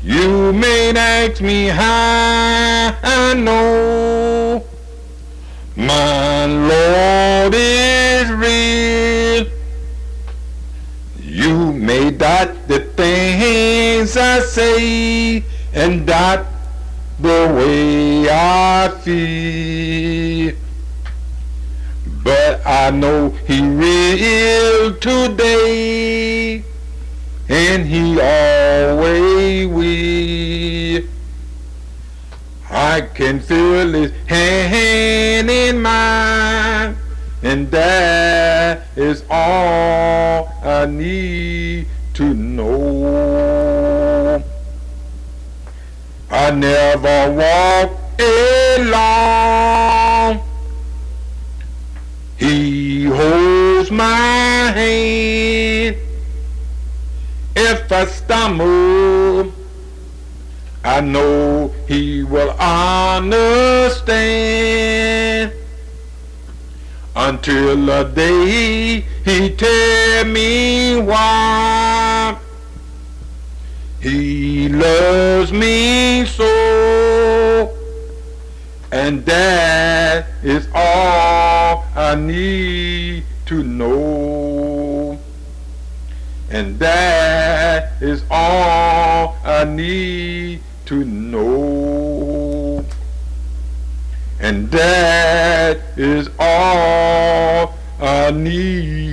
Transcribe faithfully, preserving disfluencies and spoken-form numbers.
You may ask me how I know my Lord is real. You may doubt the things I say and doubt the way I feel, but I know He real today, and He always will. I can feel His hand in mine, and that is all I need to know. I never walk alone. He holds my hand. If I stumble, I know He will understand, until the day He tell me why He loves me so, and that is all I need to know. And that is all I need to know. And that is all I need.